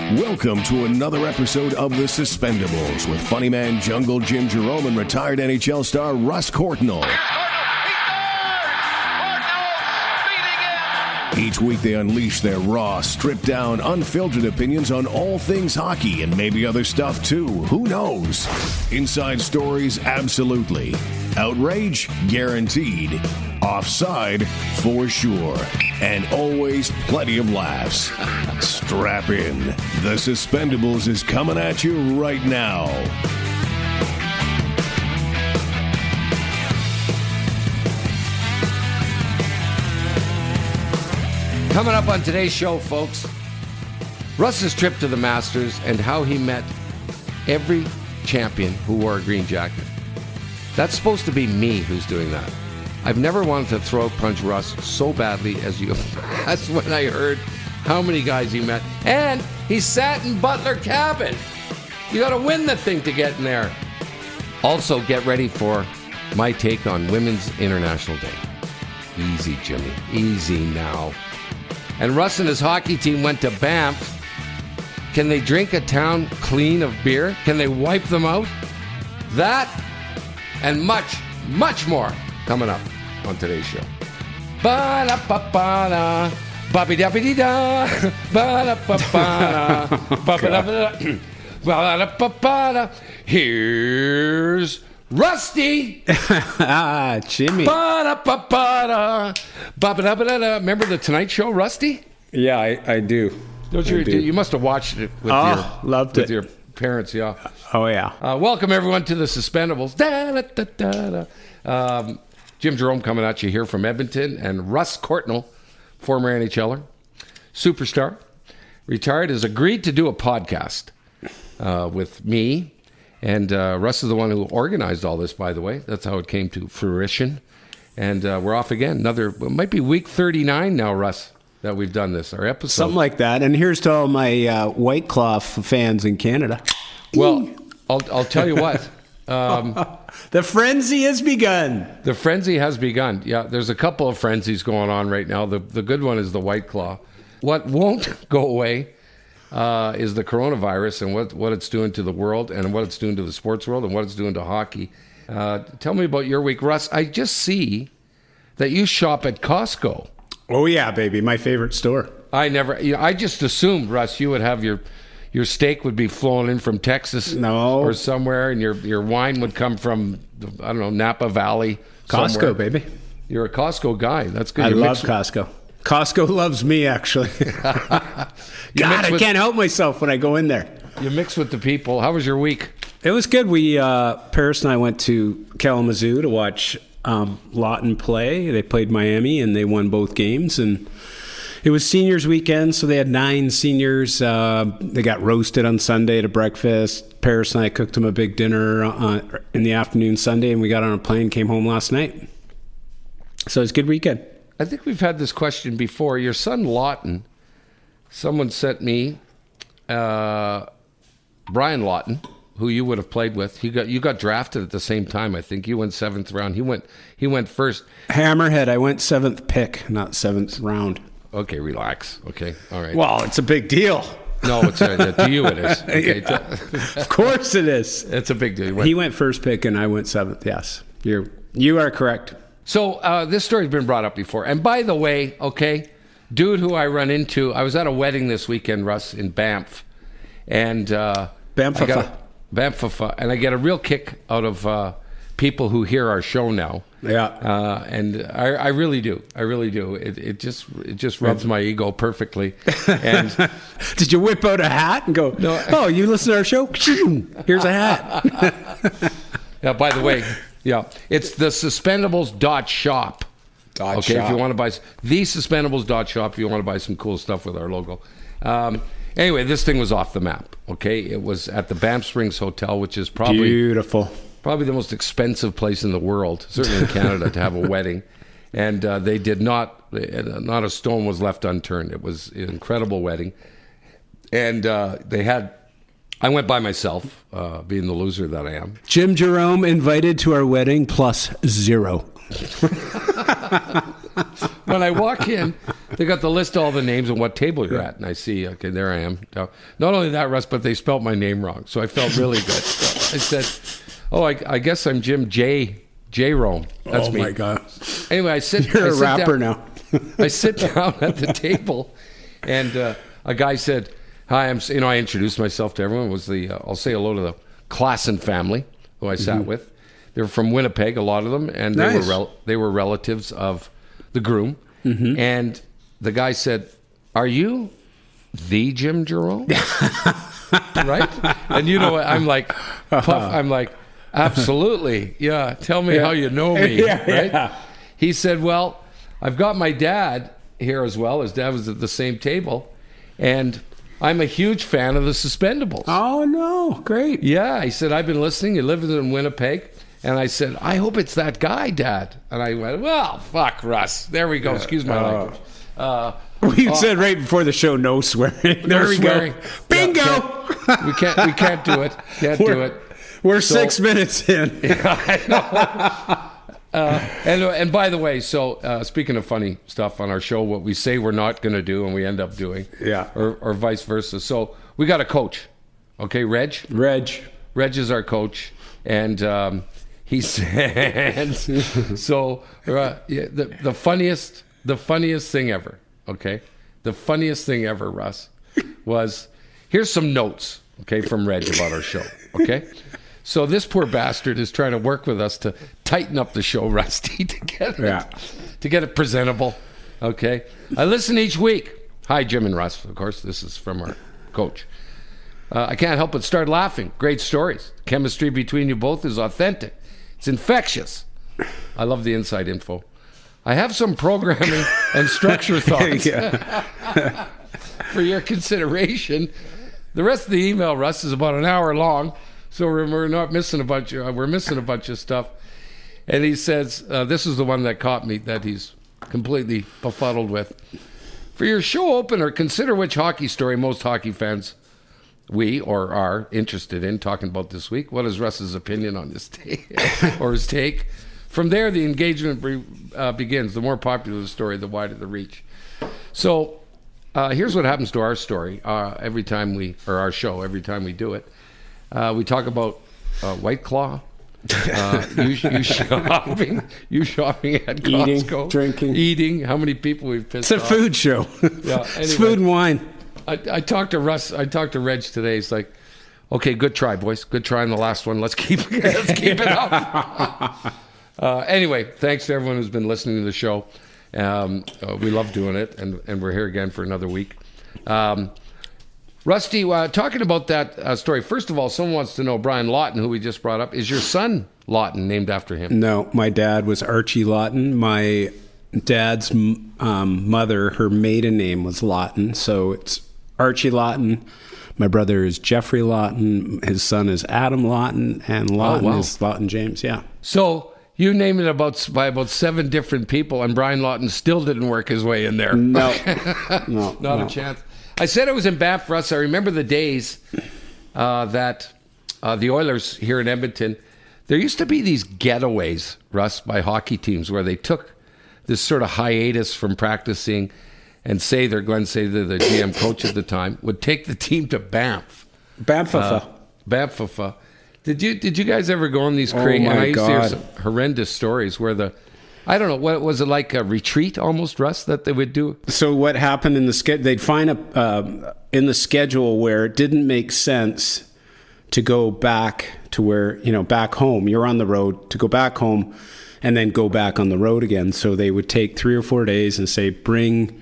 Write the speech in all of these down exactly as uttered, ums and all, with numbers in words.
Welcome to another episode of The Suspendables with funny man Jungle Jim Jerome and retired N H L star Russ Courtnall. Each week they unleash their raw, stripped-down, unfiltered opinions on all things hockey and maybe other stuff too. Who knows? Inside stories, absolutely. Outrage, guaranteed. Offside, for sure. And always plenty of laughs. Strap in. The Suspendables is coming at you right now. Coming up on today's show, folks, Russ's trip to the Masters and how he met every champion who wore a green jacket. That's supposed to be me who's doing that. I've never wanted to throat punch Russ so badly as you. That's when I heard how many guys he met. And he sat in Butler Cabin. You got to win the thing to get in there. Also, get ready for my take on Women's International Day. Easy, Jimmy. Easy now. And Russ and his hockey team went to Banff. Can they drink a town clean of beer? Can they wipe them out? That and much, much more coming up on today's show. Ba-da-ba-ba-da, ba-be-da-be-dee-da, ba-da-ba-ba-da, ba-ba-da-ba-da, ba-da-ba-ba-da. Here's Rusty. Ah, Jimmy. Ba-da-ba-ba-da, ba-ba-da-ba-da. Remember the Tonight Show, Rusty? Yeah, I, I do. Don't you? I do. You must have watched it with oh, your loved with it. your parents. Yeah. Oh yeah. Uh, welcome everyone to the Suspendables. Da, da, da, da, da. Um, Jim Jerome coming at you here from Edmonton, and Russ Courtnall, former N H L er, superstar, retired, has agreed to do a podcast uh, with me. And uh, Russ is the one who organized all this, by the way. That's how it came to fruition. And uh, we're off again. Another, it might be week thirty-nine now, Russ, that we've done this. Our episode. Something like that. And here's to all my uh, White Claw fans in Canada. Well, I'll, I'll tell you what. Um, the frenzy has begun. The frenzy has begun. Yeah, there's a couple of frenzies going on right now. The the good one is the White Claw. What won't go away uh, is the coronavirus and what, what it's doing to the world and what it's doing to the sports world and what it's doing to hockey. Uh, tell me about your week, Russ. I just see that you shop at Costco. Oh yeah, baby, my favorite store. I never. You know, I just assumed, Russ, you would have your your steak would be flown in from Texas, no, or somewhere, and your your wine would come from I don't know Napa Valley. Costco, somewhere. baby. You're a Costco guy. That's good. I You're love Costco. Costco loves me, actually. God, I with, can't help myself when I go in there. You mix with the people. How was your week? It was good. We uh, Paris and I went to Kalamazoo to watch um, Lawton play. They played Miami, and they won both games. And it was seniors weekend, so they had nine seniors. Uh, they got roasted on Sunday to breakfast. Paris and I cooked them a big dinner uh, in the afternoon Sunday, and we got on a plane, came home last night. So it was a good weekend. I think we've had this question before. Your son Lawton, someone sent me uh, Brian Lawton, who you would have played with. He got you got drafted at the same time. I think you went seventh round. He went he went first. Hammerhead. I went seventh pick, not seventh round. Okay, relax. Okay, all right. Well, it's a big deal. No, it's a, to you it is. Okay. Yeah. Of course it is. It's a big deal. Went, he went first pick and I went seventh. Yes, you're you are correct. So uh, this story's been brought up before. And by the way, okay, dude who I run into, I was at a wedding this weekend, Russ, in Banff, and uh, Banff. Banff, and I get a real kick out of uh, people who hear our show now. Yeah, uh, and I, I really do. I really do. It, it just it just rubs my ego perfectly. And did you whip out a hat and go? No. Oh, you listen to our show? Here's a hat. Yeah. By the way, yeah, it's the suspendables dot shop. Dot okay, shop. if you want to buy the suspendables dot shop, if you want to buy some cool stuff with our logo. Um, anyway, this thing was off the map. Okay, it was at the Banff Springs Hotel, which is probably beautiful. Probably the most expensive place in the world, certainly in Canada, to have a wedding. And uh, they did not, not a stone was left unturned. It was an incredible wedding. And uh, they had, I went by myself, uh, being the loser that I am. Jim Jerome invited to our wedding plus zero. When I walk in, they got the list of all the names and what table you're at. And I see, okay, there I am. Now, not only that, Russ, but they spelt my name wrong. So I felt really good. So I said, oh, I, I guess I'm Jim J. J. Rome. That's oh, me. my God. Anyway, I sit You're I a sit rapper down, now. I sit down at the table, and uh, a guy said, hi, I'm, you know, I introduced myself to everyone. It was the, uh, I'll say hello to the Klassen family, who I sat mm-hmm. with. They were from Winnipeg, a lot of them, and they nice. were rel- they were relatives of the groom. Mm-hmm. And the guy said, are you the Jim Jerome? Right? And you know what? I'm like, puff, I'm like, absolutely. Yeah. Tell me yeah. how you know me. Yeah, right? Yeah. He said, well, I've got my dad here as well. His dad was at the same table. And I'm a huge fan of the Suspendables. Oh, no. Great. Yeah. He said, I've been listening. He lives in Winnipeg. And I said, I hope it's that guy, Dad. And I went, well, fuck, Russ. There we go. Yeah. Excuse my uh, language. Uh, we uh, said right before the show, no swearing. No there we swearing. go. Bingo. Yeah, can't, we can't. We can't do it. Can't we're, do it. We're so, six minutes in. Yeah, I know. uh, and and by the way, so uh, speaking of funny stuff on our show, what we say we're not going to do and we end up doing, yeah, or or vice versa. So we got a coach, okay, Reg. Reg. Reg is our coach, and. Um, He said, so uh, yeah, the, the funniest, the funniest thing ever, okay? The funniest thing ever, Russ, was, here's some notes, okay, from Reg about our show, okay? So this poor bastard is trying to work with us to tighten up the show, Rusty, to get it, yeah. to get it presentable, okay? I listen each week. Hi, Jim and Russ, of course, this is from our coach. Uh, I can't help but start laughing. Great stories. Chemistry between you both is authentic. It's infectious. I love the inside info. I have some programming and structure thoughts for your consideration. The rest of the email, Russ, is about an hour long, so we're, we're not missing a bunch of we're missing a bunch of stuff. And he says, uh, this is the one that caught me that he's completely befuddled with. For your show opener, consider which hockey story most hockey fans we or are interested in talking about this week. What is Russ's opinion on this take or his take? From there, the engagement be, uh, begins. The more popular the story, the wider the reach. So uh, here's what happens to our story uh, every time we, or our show, every time we do it. Uh, we talk about uh, White Claw, uh, you, you shopping, you shopping at Costco, eating, drinking, eating. How many people we've pissed off? It's a food show. Yeah, anyway. It's food and wine. I, I talked to Russ. I talked to Reg today. He's like, "Okay, good try, boys. Good try on the last one. Let's keep let's keep it up." uh, anyway, thanks to everyone who's been listening to the show. Um, uh, we love doing it, and and we're here again for another week. Um, Rusty, uh, talking about that uh, story. First of all, someone wants to know Brian Lawton, who we just brought up. Is your son Lawton named after him? No, my dad was Archie Lawton. My dad's um, mother, her maiden name was Lawton, so it's Archie Lawton. My brother is Jeffrey Lawton. His son is Adam Lawton, and Lawton oh, wow. is Lawton James. Yeah. So you named it about by about seven different people, and Brian Lawton still didn't work his way in there. No, no, not no. a chance. I said it was in Banff, Russ. I remember the days uh, that uh, the Oilers here in Edmonton. There used to be these getaways, Russ, by hockey teams where they took this sort of hiatus from practicing. And Sather, Glenn Sather, the G M coach at the time, would take the team to Banff. Banffa. Uh, Banffa. Did you did you guys ever go on these crazy? Oh my and I used God. to hear some horrendous stories where the, I don't know, what was it like a retreat almost, Russ, that they would do? So what happened in the schedule? They'd find a uh, in the schedule where it didn't make sense to go back to where you know back home. You're on the road to go back home, and then go back on the road again. So they would take three or four days and say, bring.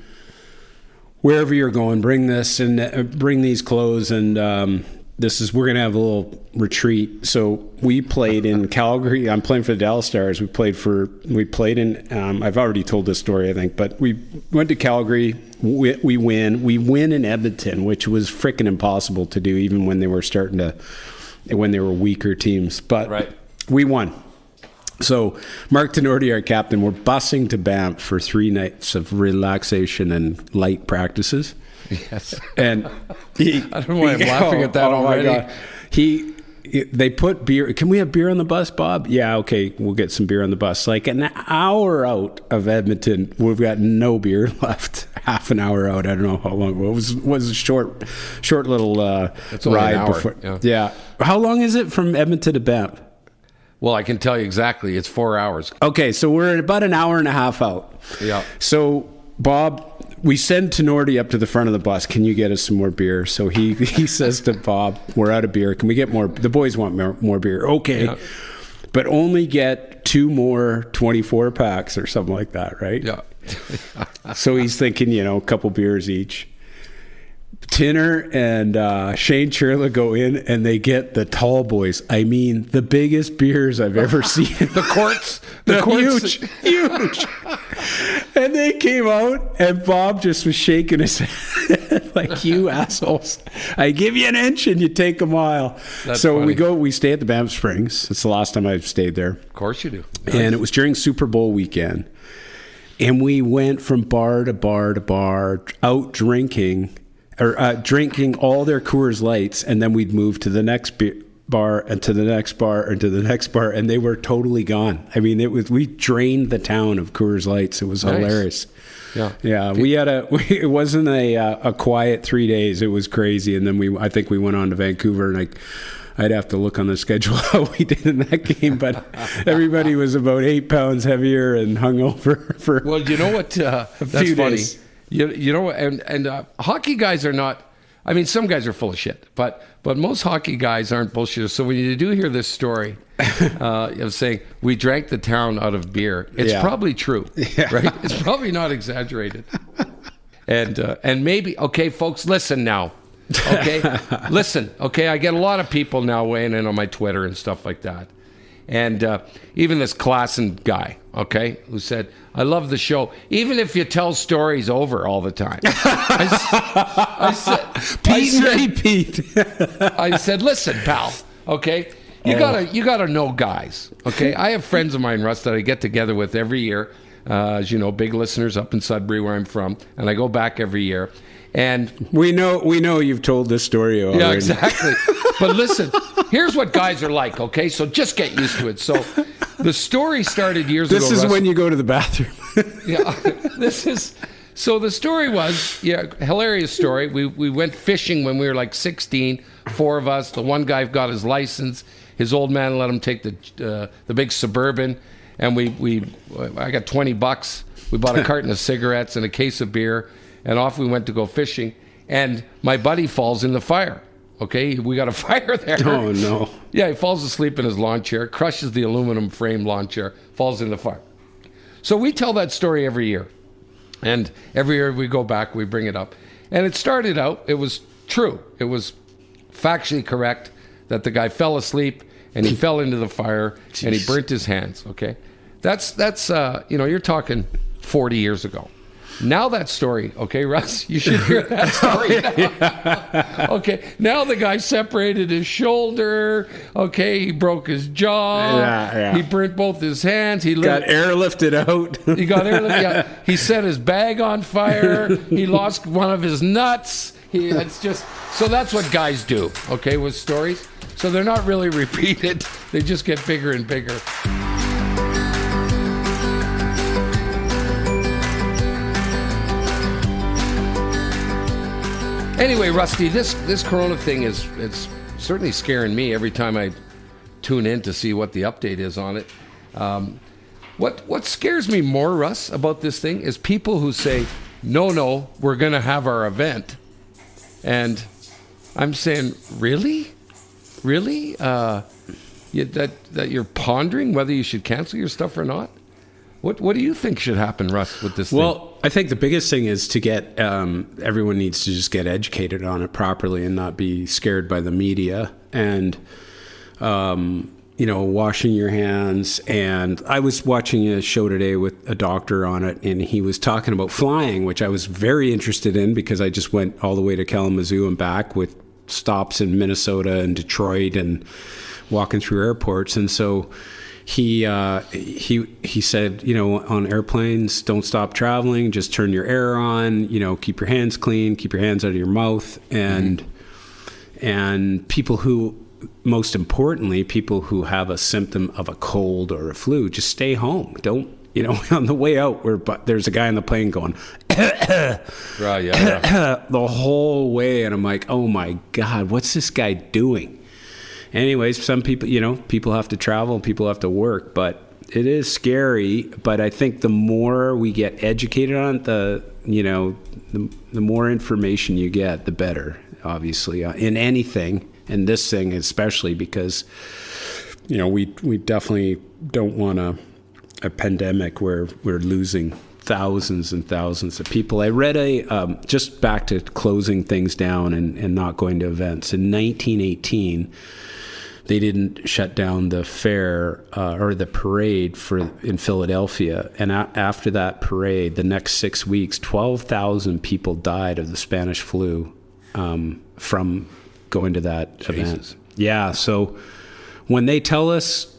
Wherever you're going, bring this and uh, bring these clothes, and um, this is we're gonna have a little retreat. So we played in Calgary. I'm playing for the Dallas Stars. We played for we played in. Um, I've already told this story, I think, but we went to Calgary. We, we win. We win in Edmonton, which was freaking impossible to do, even when they were starting to, when they were weaker teams. But right. we won. So Mark Tenorti, our captain, we're busing to Banff for three nights of relaxation and light practices. Yes. And he, I don't know why I'm he, laughing oh, at that oh already. My God. He it, they put beer. Can we have beer on the bus, Bob? Yeah, okay, we'll get some beer on the bus. Like an hour out of Edmonton, we've got no beer left. Half an hour out. I don't know how long. It was was a short, short little uh, ride. An hour, before. Yeah. yeah. How long is it from Edmonton to Banff? Well, I can tell you exactly. It's four hours. Okay, so we're at about an hour and a half out. Yeah. So, Bob, we send Tenorti up to the front of the bus. Can you get us some more beer? So he, he says to Bob, we're out of beer. Can we get more? The boys want more, more beer. Okay. Yeah. But only get two more twenty-four packs or something like that, right? Yeah. So he's thinking, you know, a couple beers each. Tinner and uh, Shane Churla go in and they get the tall boys. I mean, the biggest beers I've ever seen. The quarts. The, the quarts. Huge. Huge. And they came out and Bob just was shaking his head like, you assholes. I give you an inch and you take a mile. That's so funny. we go, we stay at the Banff Springs. It's the last time I've stayed there. Of course you do. Nice. And it was during Super Bowl weekend. And we went from bar to bar to bar, out drinking, or uh, drinking all their Coors Lights, and then we'd move to the next be- bar and to the next bar and to the next bar, and they were totally gone. I mean, it was we drained the town of Coors Lights. It was nice. Hilarious. Yeah, yeah. We had a. We, it wasn't a a quiet three days. It was crazy, and then we. I think we went on to Vancouver, and I. I'd have to look on the schedule how we did in that game, but everybody was about eight pounds heavier and hungover for. Well, you know what? Uh, a that's few funny. Days. You you know, and and uh, hockey guys are not. I mean, some guys are full of shit, but but most hockey guys aren't bullshitters. So when you do hear this story uh, of saying we drank the town out of beer, it's yeah. probably true, yeah. right? It's probably not exaggerated. And uh, and maybe okay, folks, listen now. Okay, listen. Okay, I get a lot of people now weighing in on my Twitter and stuff like that, and uh, even this Klassen guy, okay, who said, "I love the show, even if you tell stories over all the time." I, I said, Pete I and repeat. I said, "Listen, pal. Okay, you oh. gotta you gotta know guys. Okay, I have friends of mine, Russ, that I get together with every year. Uh, as you know, big listeners up in Sudbury, where I'm from, and I go back every year." And we know we know you've told this story already. Yeah, exactly. But listen, here's what guys are like, okay? So just get used to it. So the story started years this ago. This is Russ. when you go to the bathroom. Yeah. This is so the story was, yeah, hilarious story. We we went fishing when we were like sixteen, four of us. The one guy got his license. His old man let him take the uh, the big Suburban, and we we I got twenty bucks. We bought a carton of cigarettes and a case of beer. And off we went to go fishing, and my buddy falls in the fire. Okay, we got a fire there. Oh, no. Yeah, he falls asleep in his lawn chair, crushes the aluminum frame lawn chair, falls in the fire. So we tell that story every year. And every year we go back, we bring it up. And it started out, it was true. It was factually correct that the guy fell asleep, and he fell into the fire, Jeez. and he burnt his hands, okay? That's, that's uh, you know, you're talking forty years ago. Now that story, okay, Russ, you should hear that story now. Okay, now the guy separated his shoulder. Okay, he broke his jaw. Yeah, yeah. He burnt both his hands. He got lived, airlifted out. He got airlifted. Yeah, he set his bag on fire. He lost one of his nuts. He, it's just so that's what guys do. Okay, with stories. So they're not really repeated. They just get bigger and bigger. Anyway, Rusty, this, this Corona thing is it's certainly scaring me every time I tune in to see what the update is on it. Um, what what scares me more, Russ, about this thing is people who say, no, no, we're going to have our event. And I'm saying, really? Really? Uh, you, that, that you're pondering whether you should cancel your stuff or not? What What do you think should happen, Russ, with this well, thing? Well, I think the biggest thing is to get, um, everyone needs to just get educated on it properly and not be scared by the media. And, um, you know, washing your hands. And I was watching a show today with a doctor on it, and he was talking about flying, which I was very interested in because I just went all the way to Kalamazoo and back with stops in Minnesota and Detroit and walking through airports. And so he uh, he he said, you know, on airplanes, don't stop traveling, just turn your air on, you know, keep your hands clean, keep your hands out of your mouth. And mm-hmm. and people who most importantly, people who have a symptom of a cold or a flu, just stay home. Don't, you know, on the way out, where but there's a guy on the plane going, right, yeah, yeah. the whole way. And I'm like, oh my God, what's this guy doing? Anyways, some people, you know, people have to travel and people have to work, but it is scary. But I think the more we get educated on it, the, you know, the, the more information you get, the better, obviously, uh, in anything, and this thing especially, because, you know, we we definitely don't want a, a pandemic where we're losing thousands and thousands of people. I read a, um, just back to closing things down and, and not going to events. In nineteen eighteen, they didn't shut down the fair uh, or the parade for in Philadelphia. And a- after that parade, the next six weeks, twelve thousand people died of the Spanish flu um, from going to that Jesus. event. Yeah, so when they tell us,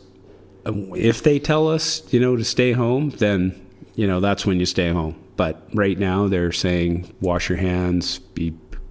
if they tell us, you know, to stay home, then, you know, that's when you stay home. But right now they're saying, wash your hands, be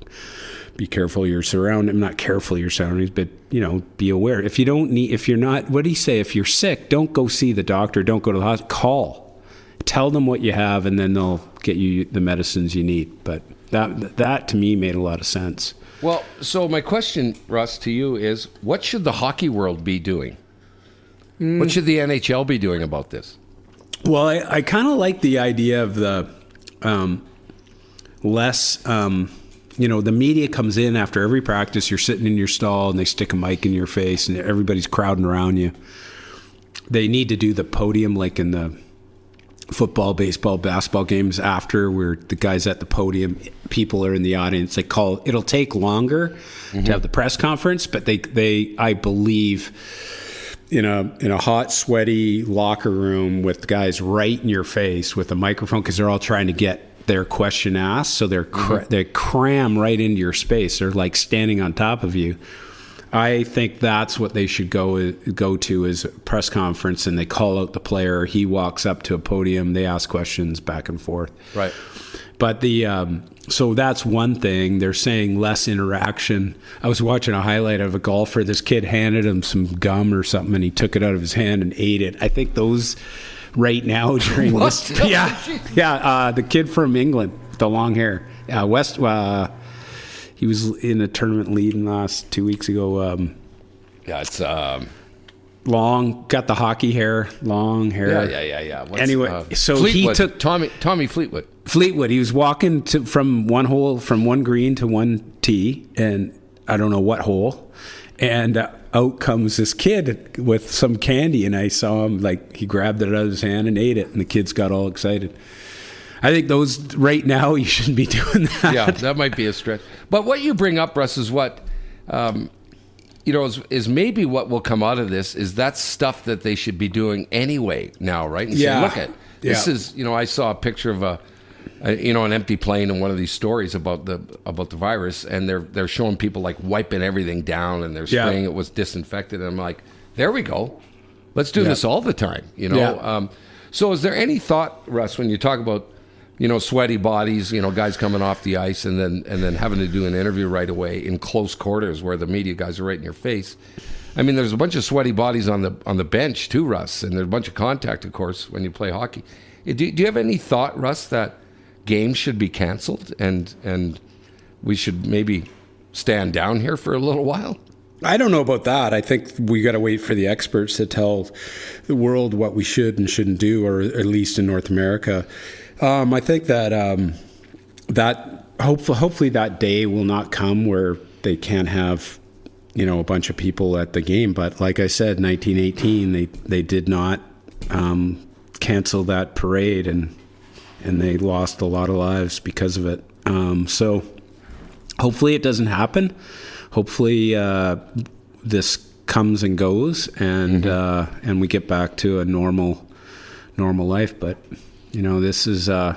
be careful your surroundings, not careful your surroundings, but, you know, be aware. If you don't need, if you're not, what do you say? If you're sick, don't go see the doctor, don't go to the hospital, call. Tell them what you have, and then they'll get you the medicines you need. But that, that to me made a lot of sense. Well, so my question, Russ, to you is, what should the hockey world be doing? Mm. What should the N H L be doing about this? Well, I, I kind of like the idea of the um, less, um, you know, the media comes in after every practice. You're sitting in your stall and they stick a mic in your face and everybody's crowding around you. They need to do the podium like in the football, baseball, basketball games after, where the guys at the podium, people are in the audience. They call, it'll take longer mm-hmm. to have the press conference, but they, they, I believe, in a in a hot, sweaty locker room with guys right in your face with a microphone, because they're all trying to get their question asked, so they're cr- mm-hmm. they cram right into your space. They're like standing on top of you. I think that's what they should go go to, is a press conference, and they call out the player. He walks up to a podium. They ask questions back and forth. Right. But the um, so that's one thing. They're saying less interaction. I was watching a highlight of a golfer. This kid handed him some gum or something, and he took it out of his hand and ate it. I think those right now during this, yeah, yeah, uh, the kid from England, with the long hair, uh, West. Uh, he was in a tournament leading last two weeks ago. Um, yeah, it's. Um... Long, got the hockey hair, long hair. Yeah, yeah, yeah, yeah. What's, anyway, uh, so Fleetwood, he took Tommy Tommy Fleetwood. Fleetwood. He was walking to from one hole, from one green to one tee, and I don't know what hole. And uh, out comes this kid with some candy, and I saw him, like, he grabbed it out of his hand and ate it, and the kids got all excited. I think those right now, you shouldn't be doing that. Yeah, that might be a stretch. But what you bring up, Russ, is what. Um, You know, is, is maybe what will come out of this is that's stuff that they should be doing anyway now, right? And yeah. say, look at this yeah. is, you know, I saw a picture of a, a, you know, an empty plane in one of these stories about the about the virus, and they're they're showing people like wiping everything down, and they're spraying yeah. it with disinfectant. And I'm like, there we go, let's do yeah. this all the time, you know. Yeah. Um, so, is there any thought, Russ, when you talk about, you know, sweaty bodies, you know, guys coming off the ice and then and then having to do an interview right away in close quarters where the media guys are right in your face? I mean, there's a bunch of sweaty bodies on the on the bench too, Russ, and there's a bunch of contact, of course, when you play hockey. Do, do you have any thought, Russ, that games should be canceled and and we should maybe stand down here for a little while? I don't know about that. I think we got to wait for the experts to tell the world what we should and shouldn't do, or at least in North America. Um, I think that um, that hopefully, hopefully that day will not come where they can't have, you know, a bunch of people at the game. But like I said, nineteen eighteen, they they did not um, cancel that parade, and and they lost a lot of lives because of it. Um, so hopefully it doesn't happen. Hopefully uh, this comes and goes, and mm-hmm. uh, and we get back to a normal normal life. But you know, this is, uh,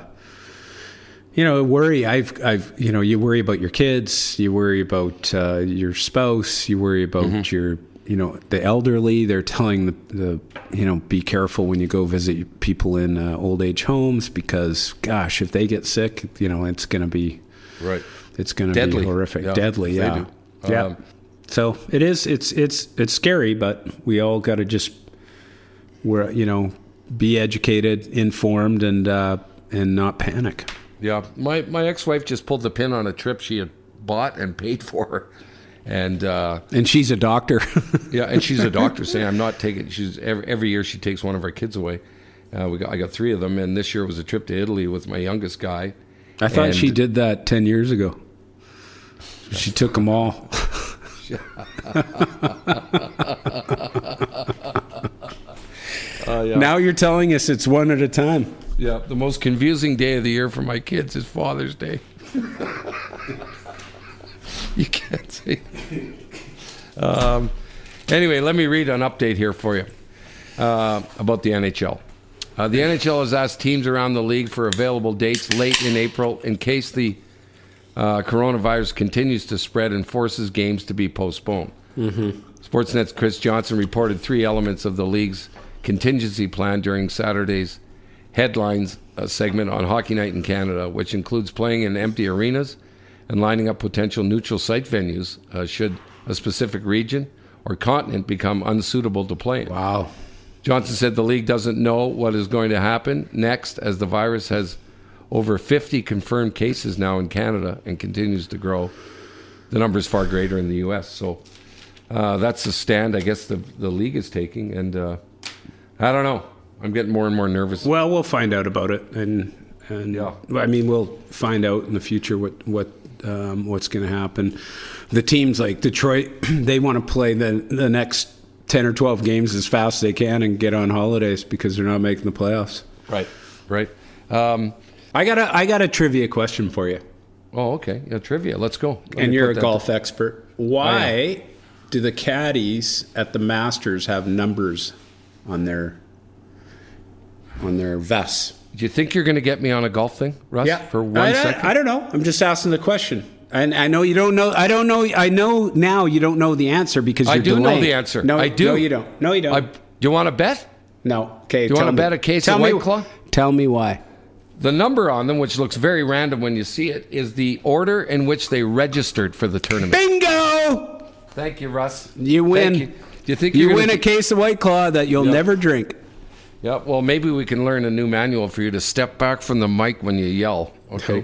you know, worry. I've, I've, you know, you worry about your kids, you worry about uh, your spouse, you worry about mm-hmm. your, you know, the elderly. They're telling the, the, you know, be careful when you go visit people in uh, old age homes, because, gosh, if they get sick, you know, it's going to be, right. It's going to be horrific, yeah, deadly. Yeah, yeah. yeah. Um, So it is. It's it's it's scary, but we all got to just, we're you know, be educated, informed, and uh, and not panic. Yeah, my my ex-wife just pulled the pin on a trip she had bought and paid for, and uh, and she's a doctor. yeah, and she's a doctor saying I'm not taking. She's every, every year she takes one of our kids away. Uh, we got I got three of them, and this year was a trip to Italy with my youngest guy. I thought and she did that ten years ago. She took them all. uh, yeah. Now you're telling us it's one at a time. Yeah, the most confusing day of the year for my kids is Father's Day. You can't say. Um, anyway, let me read an update here for you uh, about the N H L. Uh, the N H L has asked teams around the league for available dates late in April in case the uh, coronavirus continues to spread and forces games to be postponed. Mm-hmm. Sportsnet's Chris Johnson reported three elements of the league's contingency plan during Saturday's headlines uh, segment on Hockey Night in Canada, which includes playing in empty arenas and lining up potential neutral site venues uh, should a specific region or continent become unsuitable to play in. Wow. Johnson said the league doesn't know what is going to happen next as the virus has over fifty confirmed cases now in Canada and continues to grow. The number is far greater in the U S. So uh, that's the stand I guess the, the league is taking. And uh, I don't know. I'm getting more and more nervous. Well, we'll find out about it. And, and yeah. I mean, we'll find out in the future what, what um, what's going to happen. The teams like Detroit, they want to play the the next ten or twelve games as fast as they can and get on holidays because they're not making the playoffs. Right, right. Um, I got a I got a trivia question for you. Oh, okay. Yeah, trivia. Let's go. Let and you're a golf to... expert. Why oh, yeah. do the caddies at the Masters have numbers on their on their vests? Do you think you're going to get me on a golf thing, Russ? Yeah. For one I, second? I, I don't know. I'm just asking the question. And I know you don't know. I don't know. I know now you don't know the answer because you're I do delaying. know the answer. No, I do. No, you don't. No, you don't. I, do you want to bet? No. Okay. Do you want to bet a case tell of White me, Claw? Tell me why. The number on them, which looks very random when you see it, is the order in which they registered for the tournament. Bingo! Thank you, Russ. You win. Thank you. Do you think you you're win gonna... a case of White Claw that you'll yep. never drink? Yeah, well, maybe we can learn a new manual for you to step back from the mic when you yell. Okay.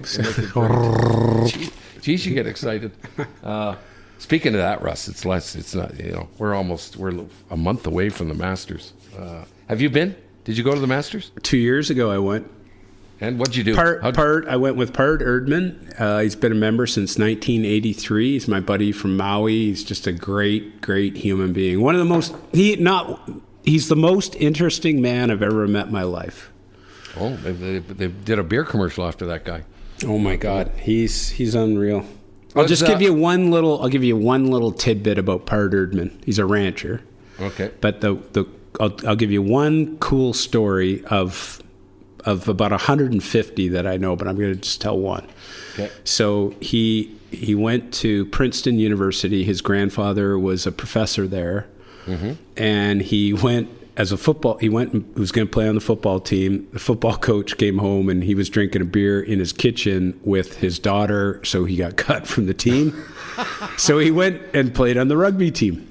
Geez, you get excited. Uh, speaking of that, Russ, it's less. It's not. You know, we're almost we're a month away from the Masters. Uh, have you been? Did you go to the Masters? Two years ago, I went. And what'd you do? Part, How'd... part. I went with Part Erdman. Uh, he's been a member since nineteen eighty-three. He's my buddy from Maui. He's just a great, great human being. One of the most. He not. He's the most interesting man I've ever met in my life. Oh, they, they, they did a beer commercial after that guy. Oh my God, he's he's unreal. I'll What's just give that? you one little. I'll give you one little tidbit about Part Erdman. He's a rancher. Okay. But the the I'll, I'll give you one cool story of of about one hundred fifty that I know, but I'm going to just tell one. Okay. So he he went to Princeton University. His grandfather was a professor there, mm-hmm. and he went. As a football, he went and was going to play on the football team. The football coach came home and he was drinking a beer in his kitchen with his daughter, so he got cut from the team. So he went and played on the rugby team.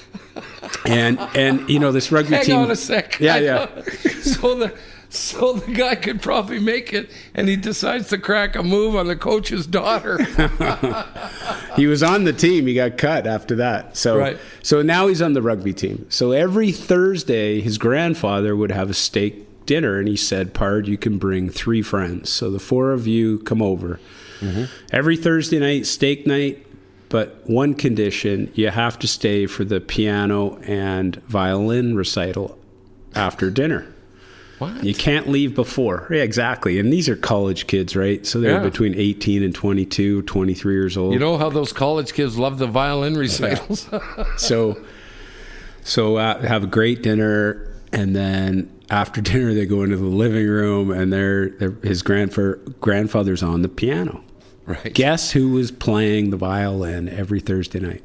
And and you know this rugby Hang team. Hang on a sec. Yeah, yeah. So the so the guy could probably make it, and he decides to crack a move on the coach's daughter. He was on the team. He got cut after that. So right. so now he's on the rugby team. So every Thursday, his grandfather would have a steak dinner, and he said, "Pard, you can bring three friends. So the four of you come over mm-hmm. every Thursday night, steak night." But one condition, you have to stay for the piano and violin recital after dinner. What? You can't leave before. Yeah, exactly. And these are college kids, right? So they're yeah. between eighteen and twenty-two, twenty-three years old. You know how those college kids love the violin recitals? Yeah. so so uh, have a great dinner, and then after dinner they go into the living room, and they're, they're, his grandfather, grandfather's on the piano. Right. Guess who was playing the violin every Thursday night?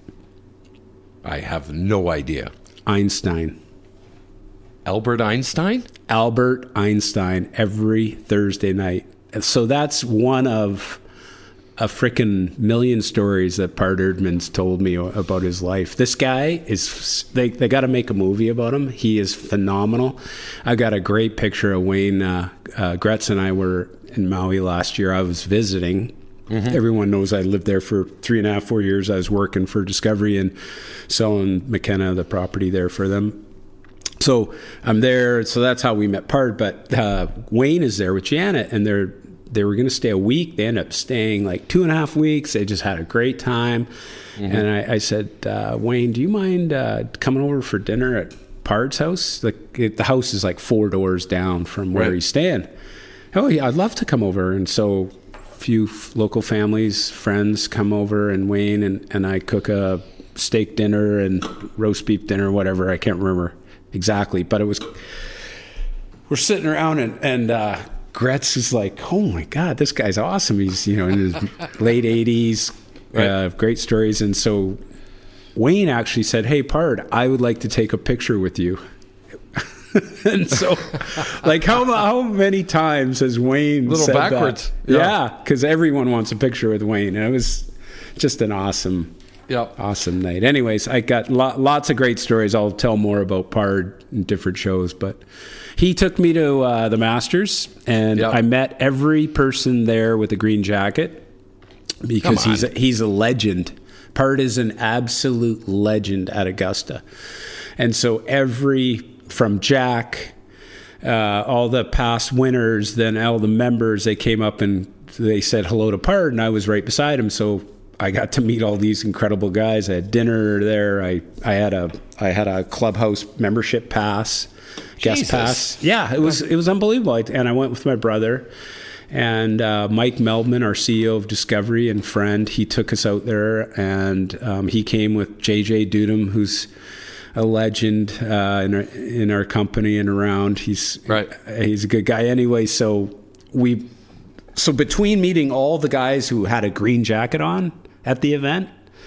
I have no idea. Einstein. Albert Einstein? Albert Einstein every Thursday night. And so that's one of a freaking million stories that Part Erdman's told me about his life. This guy is, they, they got to make a movie about him. He is phenomenal. I got a great picture of Wayne. Uh, uh, Gretz and I were in Maui last year. I was visiting. Mm-hmm. Everyone knows I lived there for three and a half, four years. I was working for Discovery and selling McKenna, the property there for them. So I'm there. So that's how we met Part. But uh, Wayne is there with Janet, and they're they were going to stay a week. They ended up staying like two and a half weeks. They just had a great time. Mm-hmm. And I, I said, uh, Wayne, do you mind uh, coming over for dinner at Part's house? Like, it, the house is like four doors down from where right. he's staying. Oh, yeah, I'd love to come over. And so few local families, friends come over, and Wayne and, and I cook a steak dinner and roast beef dinner, whatever. I can't remember exactly, but it was, we're sitting around and, and uh, Gretz is like, oh my God, this guy's awesome. He's, you know, in his late eighties, right. uh, great stories. And so Wayne actually said, hey, Part, I would like to take a picture with you. And so, like, how how many times has Wayne little said backwards? That? Yeah, because yeah, everyone wants a picture with Wayne, and it was just an awesome, yeah, awesome night. Anyways, I got lo- lots of great stories. I'll tell more about Pard in different shows, but he took me to uh, the Masters, and yep. I met every person there with a green jacket because he's a, he's a legend. Pard is an absolute legend at Augusta, and so every from Jack, uh, all the past winners, then all the members, they came up and they said hello to Part, and I was right beside him. So I got to meet all these incredible guys. I had dinner there. I, I had a I had a clubhouse membership pass, guest Jesus. pass. Yeah, it was it was unbelievable. I, and I went with my brother. And uh, Mike Meldman, our C E O of Discovery and friend, he took us out there, and um, he came with J J Dudum, who's a legend uh, in our in our company and around. He's right. He's a good guy anyway. So we, so between meeting all the guys who had a green jacket on at the event,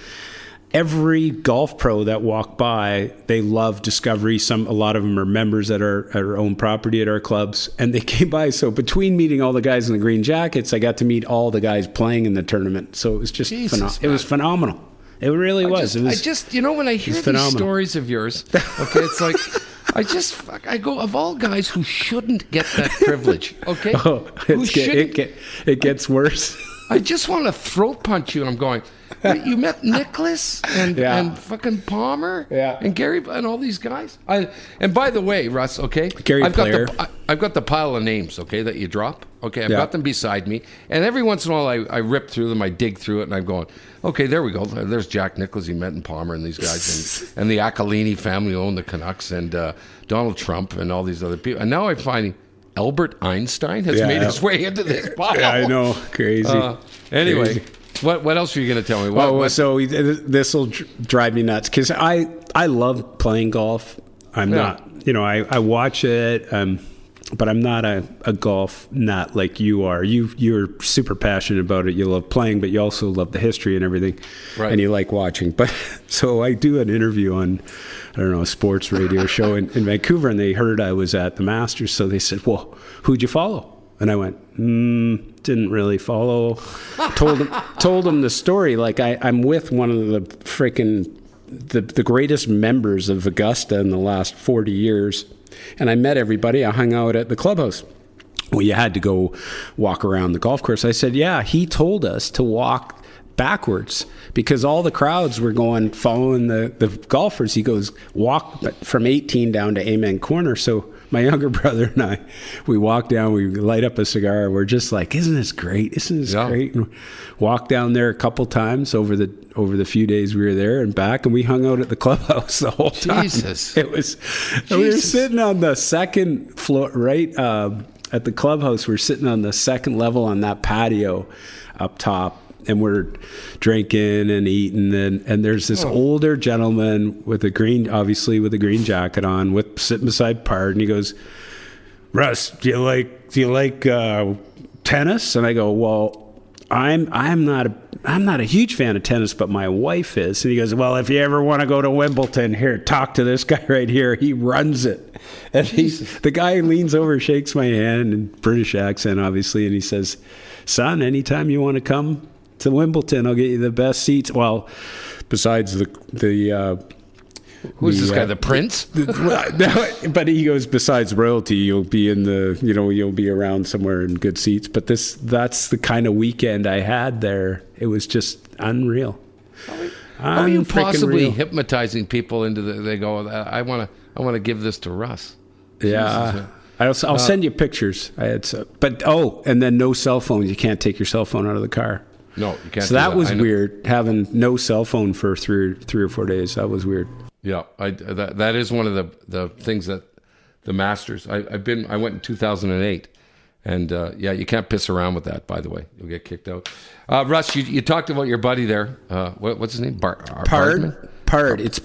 every golf pro that walked by, they love Discovery. Some a lot of them are members at our, at our own property at our clubs, and they came by. So between meeting all the guys in the green jackets, I got to meet all the guys playing in the tournament. So it was just Jesus, pheno- it was phenomenal. It really I was. Just, it was. I just, you know, when I hear these phenomenal. stories of yours, okay, it's like, I just, I go, of all guys who shouldn't get that privilege, okay? Oh, who it's get, it, get, it gets I, worse. I just want to throat punch you, and I'm going, you met Nicholas and, yeah. and fucking Palmer yeah. and Gary and all these guys. I, and by the way, Russ, okay, Gary I've Player. got the I, I've got the pile of names, okay, that you drop. Okay, I've yeah. got them beside me, and every once in a while I, I rip through them, I dig through it, and I'm going, okay, there we go. There's Jack Nicklaus, he met in Palmer, and these guys, and, and the Accolini family who own the Canucks, and uh, Donald Trump, and all these other people. And now I'm finding Albert Einstein has yeah, made yeah. his way into this pile. Yeah, I know, crazy. Uh, anyway. Crazy. What what else are you going to tell me? What, oh, what? so this will drive me nuts because I, I love playing golf. I'm Yeah. not, you know, I, I watch it, um, but I'm not a, a golf nut like you are. You, you're super passionate about it. You love playing, but you also love the history and everything, Right. and you like watching. But so I do an interview on, I don't know, a sports radio show in, in Vancouver, and they heard I was at the Masters, so they said, well, who'd you follow? And I went, mm, didn't really follow. told him, told him the story. Like I, I'm with one of the freaking the the greatest members of Augusta in the last forty years, and I met everybody. I hung out at the clubhouse. Well, you had to go walk around the golf course. I said, yeah. He told us to walk backwards because all the crowds were going following the the golfers. He goes, walk from eighteen down to Amen Corner. So my younger brother and I, we walk down, we light up a cigar. We're just like, isn't this great? Isn't this Yeah. great? And walked down there a couple times over the over the few days we were there and back, and we hung out at the clubhouse the whole time. Jesus. It was, we were Jesus. sitting on the second floor, right um, at the clubhouse. We're sitting on the second level on that patio up top. And we're drinking and eating, and, and there's this Oh. older gentleman with a green, obviously with a green jacket on, with sitting beside Pard, and he goes, "Russ, do you like do you like uh, tennis?" And I go, "Well, I'm I'm not a I'm not a huge fan of tennis, but my wife is." And he goes, "Well, if you ever want to go to Wimbledon, here, talk to this guy right here. He runs it." And he, the guy leans over, shakes my hand in British accent, obviously, and he says, "Son, anytime you want to come to Wimbledon. I'll get you the best seats. Well, besides the the. Uh, Who's the, this guy? uh, The Prince? no, but he goes, besides royalty, you'll be in the, you know, you'll be around somewhere in good seats. But this, that's the kind of weekend I had there. It was just unreal. How are you Unfreaking possibly real. hypnotizing people into the? They go, I want to, I want to give this to Russ. Yeah, Jesus. I'll, I'll Uh, send you pictures. I had, so, but oh, and then no cell phones. You can't take your cell phone out of the car. No, you can't. So do that, that was I know. weird. Having no cell phone for three, three or four days. That was weird. Yeah, I, that that is one of the, the things that the Masters. I, I've been. I went in two thousand eight, and uh, yeah, you can't piss around with that. By the way, you'll get kicked out. Uh, Russ, you, you talked about your buddy there. Uh, what, what's his name? Bar, Bardman? Pard. Pard. It's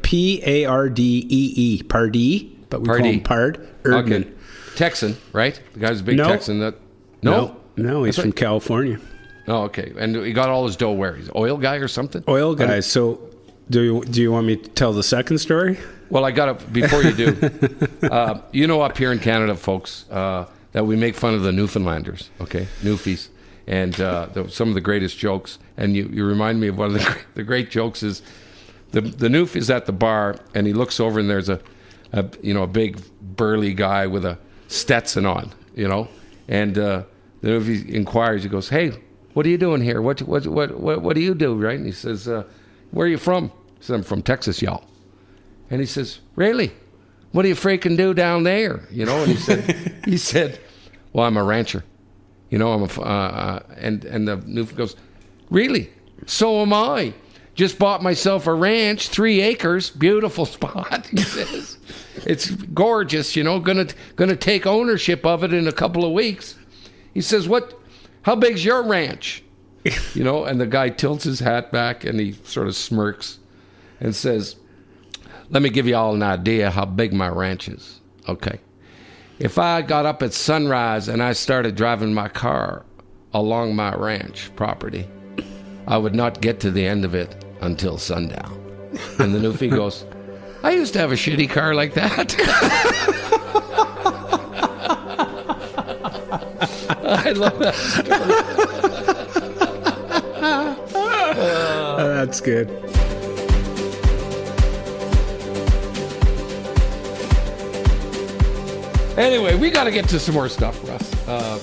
P A R D E E. Pardee, but we Pardee. call him Pard. Erdman. Okay. Texan, right? The guy's a big No. Texan. That no, No, no, he's That's from right. California. Oh, okay. And he got all his dough where? He's an oil guy or something? Oil guys. So do you, do you want me to tell the second story? Well, I got to, before you do, uh, you know, up here in Canada, folks, uh, that we make fun of the Newfoundlanders, okay? Newfies. And uh, the, some of the greatest jokes. And you, you remind me of one of the, the great jokes is the, the Newf is at the bar and he looks over and there's a, a, you know, a big burly guy with a Stetson on, you know? And uh, the Newfie inquires, he goes, hey, what are you doing here? What, what, what, what, what do you do, right? And he says, uh, where are you from? He says, I'm from Texas, y'all. And he says, really? What do you freaking do down there? You know, and he said, he said, well, I'm a rancher. You know, I'm a, uh, uh, and, and the Newf goes, really? So am I. Just bought myself a ranch, three acres, beautiful spot. He says, it's gorgeous, you know, gonna, gonna take ownership of it in a couple of weeks. He says, what, how big's your ranch? You know, and the guy tilts his hat back and he sort of smirks and says, let me give you all an idea how big my ranch is. Okay. If I got up at sunrise and I started driving my car along my ranch property, I would not get to the end of it until sundown. And the Newfie goes, I used to have a shitty car like that. I love that story. Oh, that's good. Anyway, we got to get to some more stuff, Russ. Uh,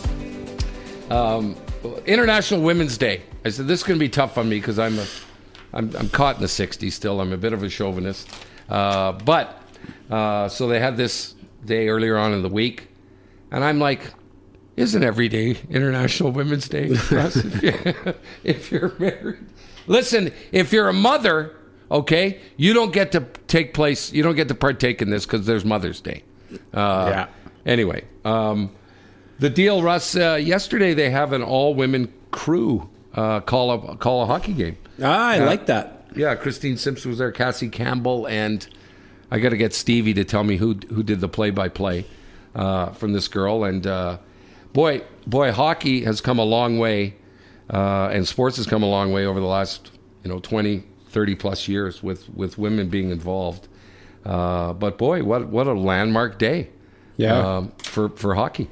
um, International Women's Day. I said this is going to be tough on me because I'm a, I'm, I'm caught in the sixties still. I'm a bit of a chauvinist. Uh, but uh, so they had this day earlier on in the week, and I'm like, isn't every day International Women's Day, Russ? if, you're, if you're married, listen. If you're a mother, okay, you don't get to take place. You don't get to partake in this because there's Mother's Day. Uh, Yeah. Anyway, um, the deal, Russ. Uh, yesterday they have an all-women crew uh, call a call a hockey game. Ah, I Uh, like that. Yeah, Christine Simpson was there, Cassie Campbell, and I got to get Stevie to tell me who who did the play-by-play uh, from this girl. And uh, boy, boy, hockey has come a long way, uh, and sports has come a long way over the last you know twenty, thirty plus years with with women being involved. Uh, but boy, what what a landmark day! Yeah. um, for for hockey.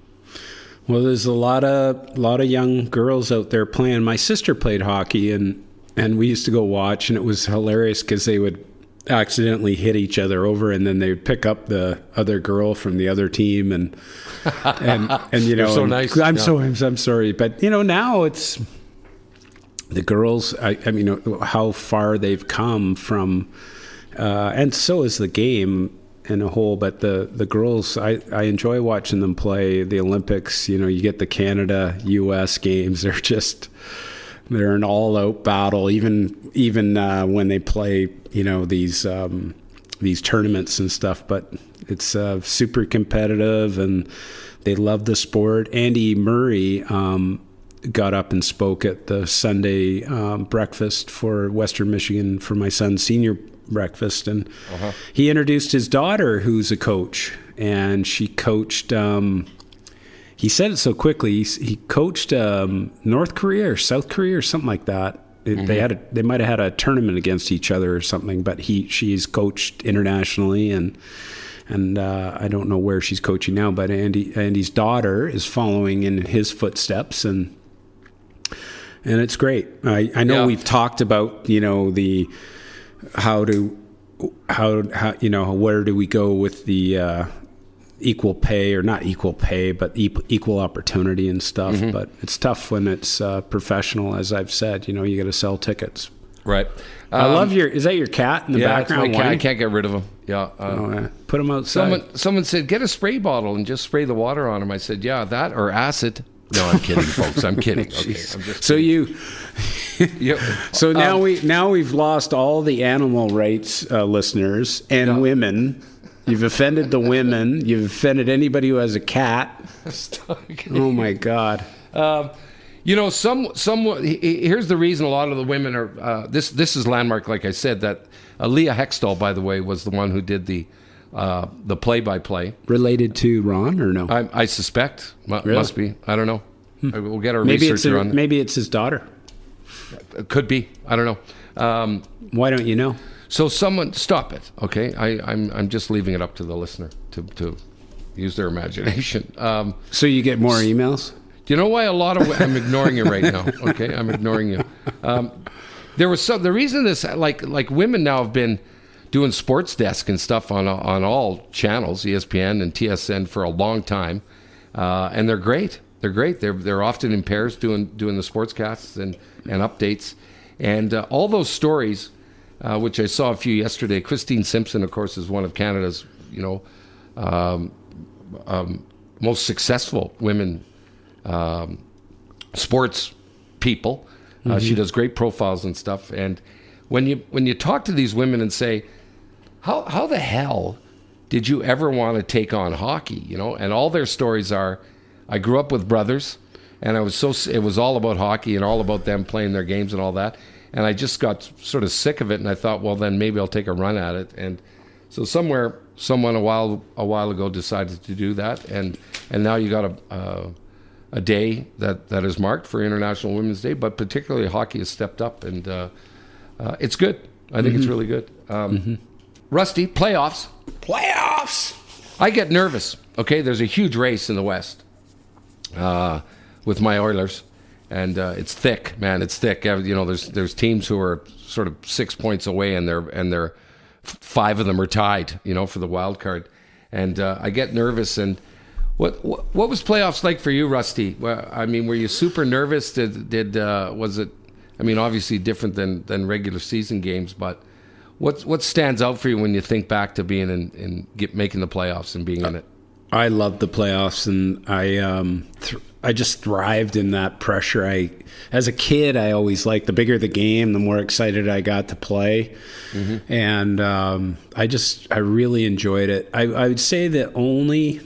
Well, there's a lot of lot of young girls out there playing. My sister played hockey, and and we used to go watch, and it was hilarious because they would accidentally hit each other over, and then they would pick up the other girl from the other team, and and and you know, They're so and nice. I'm Yeah. so I'm, I'm sorry, but you know, now it's the girls. I, I mean, how far they've come from, uh, and so is the game in a whole, but the, the girls, I, I enjoy watching them play. The Olympics, you know, you get the Canada U S games. They're just, they're an all out battle. Even, even, uh, when they play, you know, these, um, these tournaments and stuff, but it's, uh, super competitive and they love the sport. Andy Murray, um, got up and spoke at the Sunday, um, breakfast for Western Michigan for my son's senior breakfast, and uh-huh. he introduced his daughter, who's a coach, and she coached. Um, he said it so quickly. He, he coached um, North Korea or South Korea or something like that. It, mm-hmm. They had a, they might have had a tournament against each other or something. But he she's coached internationally, and and uh, I don't know where she's coaching now. But Andy Andy's daughter is following in his footsteps, and and it's great. I, I know Yeah. we've talked about, you know, the how to how how you know where do we go with the uh, equal pay or not equal pay, but e- equal opportunity and stuff. Mm-hmm. But it's tough when it's uh, professional, as I've said. You know, you got to sell tickets. Right. Um, I love your. Is that your cat in the yeah, background? It's my cat. I can't get rid of him. Yeah. Uh, oh, yeah. Put him outside. Someone, someone said, get a spray bottle and just spray the water on him. I said, yeah, that or acid. No, I'm kidding, folks. I'm kidding. Okay, I'm just so kidding. you. Yep. So now um, we now we've lost all the animal rights uh, listeners and yeah. women. You've offended the women. You've offended anybody who has a cat. Oh my God. Um, you know, some some. Here's the reason a lot of the women are. Uh, this this is landmark, like I said. That uh, Leah Hextall, by the way, was the one who did the uh, the play by play. Related to Ron or no? I, I suspect. M- Really? Must be. I don't know. Hmm. We'll get our maybe researcher it's a, on. Maybe it's his daughter. It could be. I don't know. Um, Why don't you know? So someone stop it, okay? I, I'm I'm just leaving it up to the listener to, to use their imagination. Um, so you get more emails? Do you know why a lot of I'm ignoring you right now? Okay, I'm ignoring you. Um, there was some the reason this like like women now have been doing sports desk and stuff on on all channels, E S P N and T S N for a long time, uh, and they're great. They're great. They're they're often in pairs doing doing the sportscasts and and updates, and uh, all those stories. Uh, which I saw a few yesterday. Christine Simpson, of course, is one of Canada's, you know, um, um, most successful women um, sports people. Uh, mm-hmm. She does great profiles and stuff. And when you when you talk to these women and say, how how the hell did you ever want to take on hockey? You know, and all their stories are, I grew up with brothers, and I was so it was all about hockey and all about them playing their games and all that. And I just got sort of sick of it, and I thought, well, then maybe I'll take a run at it. And so somewhere, someone a while a while ago decided to do that, and and now you got a uh, a day that, that is marked for International Women's Day, but particularly hockey has stepped up, and uh, uh, it's good. I think mm-hmm. it's really good. Um, mm-hmm. Rusty, playoffs. Playoffs. I get nervous. Okay, there's a huge race in the West uh, with my Oilers. And uh, it's thick, man. It's thick. You know, there's there's teams who are sort of six points away, and they're and they're five of them are tied. You know, for the wild card. And uh, I get nervous. And what, what what was playoffs like for you, Rusty? Well, I mean, were you super nervous? Did did uh, was it? I mean, obviously different than, than regular season games, but what what stands out for you when you think back to being in, in get, making the playoffs and being in it? I loved the playoffs, and I um, th- I just thrived in that pressure. I, as a kid, I always liked the bigger the game, the more excited I got to play, mm-hmm. and um, I just I really enjoyed it. I, I would say the only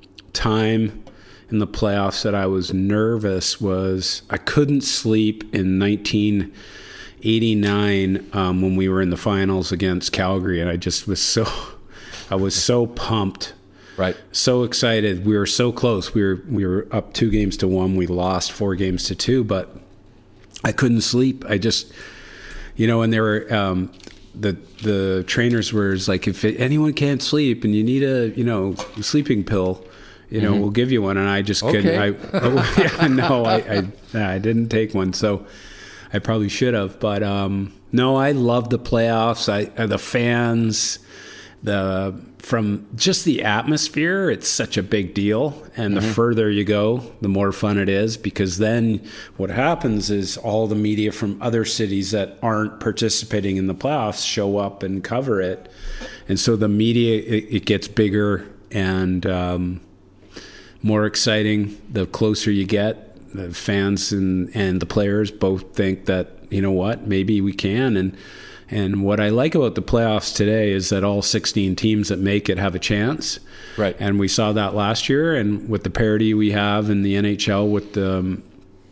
time in the playoffs that I was nervous was I couldn't sleep in nineteen eighty-nine um, when we were in the finals against Calgary, and I just was so I was so pumped. Right. So excited. We were so close. We were we were up two games to one. We lost four games to two, but I couldn't sleep. I just, you know, and there were um, the the trainers were like, if anyone can't sleep and you need a, you know, sleeping pill, you know, mm-hmm. we'll give you one. And I just couldn't. Okay. I, oh, yeah, no, I, I I didn't take one. So I probably should have. But um, no, I love the playoffs. I uh, the fans. The from just the atmosphere, it's such a big deal, and the mm-hmm. further you go, the more fun it is, because then what happens is all the media from other cities that aren't participating in the playoffs show up and cover it, and so the media it, it gets bigger and um, more exciting the closer you get. The fans and and the players both think that, you know what, maybe we can. And And what I like about the playoffs today is that all sixteen teams that make it have a chance. Right. And we saw that last year, and with the parity we have in the N H L with the um,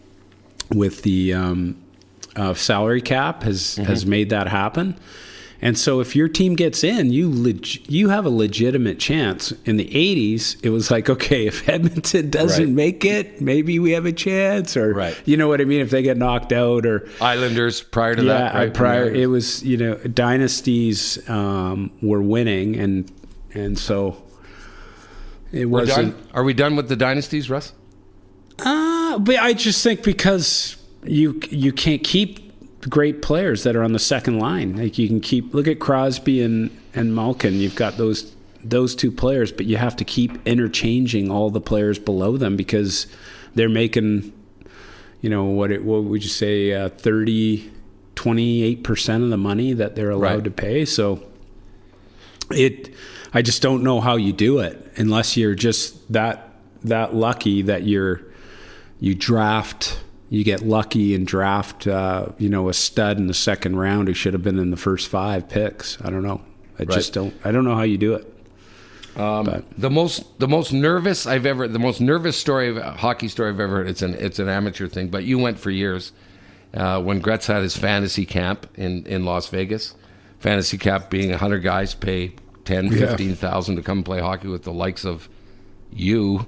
with the um, uh, salary cap has mm-hmm. has made that happen. And so if your team gets in, you leg- you have a legitimate chance. In the eighties, it was like, okay, if Edmonton doesn't right. make it, maybe we have a chance, or right. you know what I mean, if they get knocked out, or Islanders prior to yeah, that. Right? prior it was, you know, dynasties um, were winning, and and so it wasn't. Are we done with the dynasties, Russ? Uh, but I just think because you you can't keep great players that are on the second line. Like you can keep look at Crosby and, and Malkin. You've got those those two players, but you have to keep interchanging all the players below them because they're making, you know, what it, what would you say, uh, thirty, twenty-eight percent of the money that they're allowed Right. to pay. So it, I just don't know how you do it unless you're just that that lucky that you're you draft. You get lucky and draft, uh, you know, a stud in the second round who should have been in the first five picks. I don't know. I Right. just don't. I don't know how you do it. Um, But- the most the most nervous I've ever the most nervous story of hockey story I've ever heard. It's an it's an amateur thing, but you went for years uh, when Gretz had his fantasy camp in, in Las Vegas. Fantasy camp being a hundred guys pay ten, Yeah. fifteen thousand to come play hockey with the likes of you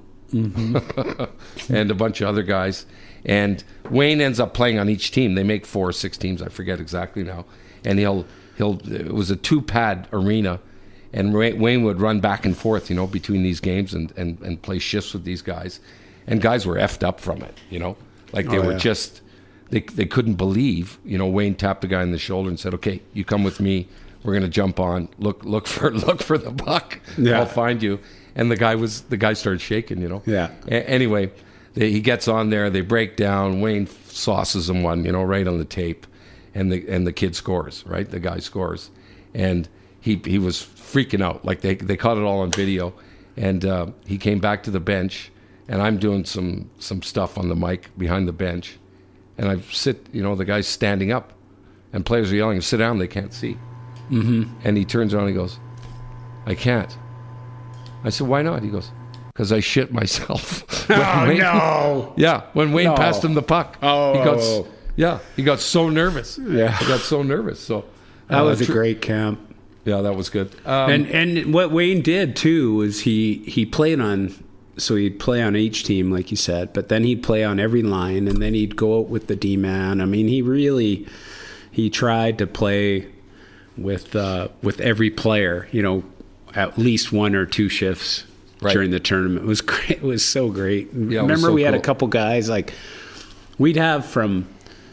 and a bunch of other guys. And Wayne ends up playing on each team. They make four or six teams. I forget exactly now. And he'll he'll it was a two pad arena. And Wayne would run back and forth, you know, between these games and, and, and play shifts with these guys. And guys were effed up from it, you know. Like they Oh, were yeah. just, they they couldn't believe, you know, Wayne tapped the guy on the shoulder and said, okay, you come with me. We're going to jump on. Look look for look for the puck. Yeah. I'll find you. And the guy was, the guy started shaking, you know. Yeah. A- anyway, they, he gets on there. They break down. Wayne sauces him one, you know, right on the tape. And the and the kid scores, right? The guy scores. And he he was freaking out. Like they they caught it all on video, and uh, he came back to the bench, and I'm doing some some stuff on the mic behind the bench, and I sit, you know, the guy's standing up, and players are yelling, "Sit down!" They can't see, mm-hmm. And he turns around and he goes, "I can't." I said, "Why not?" He goes, "Because I shit myself." Oh, Wayne, no. Yeah, when Wayne No. passed him the puck, Oh. he got yeah, he got so nervous. Yeah. he got so nervous. So That uh, was a tr- great camp. Yeah, that was good. Um, And and what Wayne did too was he he played on, so he'd play on each team like you said, but then he'd play on every line, and then he'd go out with the D man. I mean, he really he tried to play with uh, with every player. You know, at least one or two shifts Right. during the tournament. It was great. It was so great. Yeah, it was Remember, so we had a cool. couple guys like we'd have from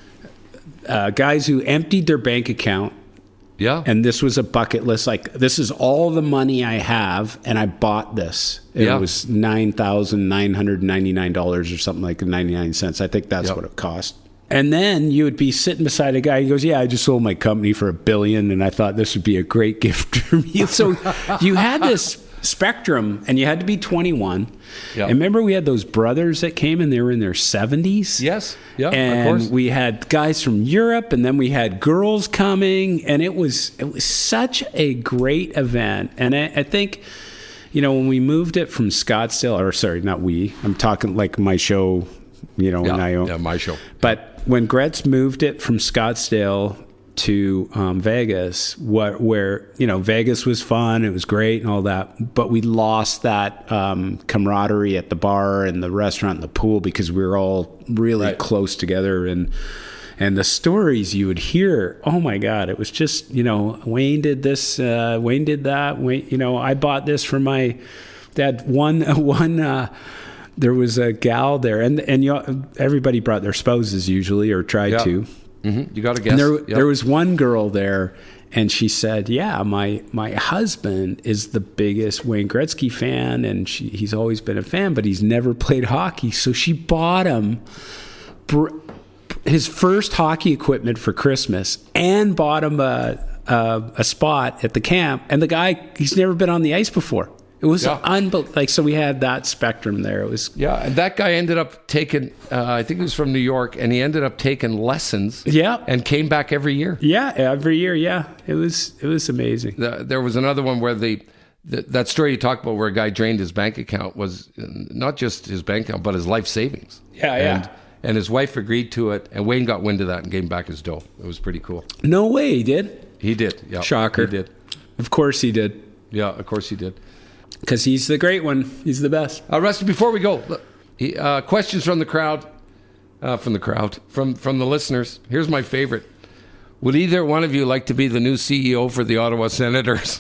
uh, guys who emptied their bank account. yeah, And this was a bucket list. Like, this is all the money I have, and I bought this. It Yeah. was nine thousand nine hundred ninety-nine dollars or something like ninety-nine cents. I think that's Yep. what it cost. And then you would be sitting beside a guy. He goes, "Yeah, I just sold my company for a billion, and I thought this would be a great gift for me." So you had this spectrum, and you had to be twenty-one. Yep. And remember, we had those brothers that came, and they were in their seventies. Yes. Yeah, of and course. we had guys from Europe, and then we had girls coming, and it was it was such a great event. And I, I think, you know, when we moved it from Scottsdale, or sorry, not we, I'm talking like my show, you know, yeah, and I own, yeah, my show. but when Gretz moved it from Scottsdale to um, Vegas, what, where, you know, Vegas was fun, it was great and all that, but we lost that um, camaraderie at the bar and the restaurant and the pool because we were all really Right. close together. And and the stories you would hear, oh my God, it was just, you know, Wayne did this, uh, Wayne did that, Wayne, you know, I bought this for my dad. One, one, uh, there was a gal there, and and you know, everybody brought their spouses usually, or tried Yeah. to. hmm You got to guess. And there, Yep. there was one girl there, and she said, "Yeah, my my husband is the biggest Wayne Gretzky fan, and she, he's always been a fan, but he's never played hockey." So she bought him br- his first hockey equipment for Christmas, and bought him a, a a spot at the camp. And the guy, he's never been on the ice before. It was Yeah. unbelievable. Like, so we had that spectrum there. It was Yeah, and that guy ended up taking, uh, I think he was from New York, and he ended up taking lessons. Yeah. And came back every year. yeah, every year. Yeah, it was it was amazing. The, there was another one where the, the that story you talked about where a guy drained his bank account was not just his bank account, but his life savings. Yeah, yeah. and, And his wife agreed to it, and Wayne got wind of that and gave him back his dough. It was pretty cool. No way, he did. He did. Yeah. Shocker. He did. Of course he did. Yeah, of course he did. Because he's the great one. He's the best. Uh, Rusty, before we go, look, he, uh, questions from the crowd, uh, from the crowd, from from the listeners. Here's my favorite. Would either one of you like to be the new C E O for the Ottawa Senators?